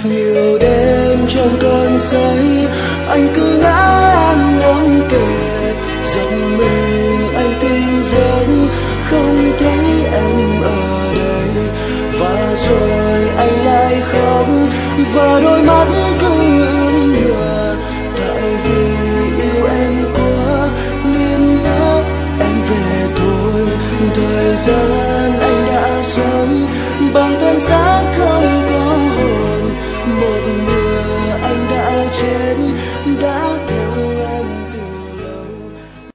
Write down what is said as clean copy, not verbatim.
Nhiều đêm trong cơn say anh cứ ngỡ em ngóng kề, giật mình anh tỉnh giấc không thấy em ở đây. Và rồi anh lại khóc và đôi mắt cứ ướt nhòa, tại vì yêu em quá nên ngỡ em về thôi. Thời gian anh đã sống bằng thân xác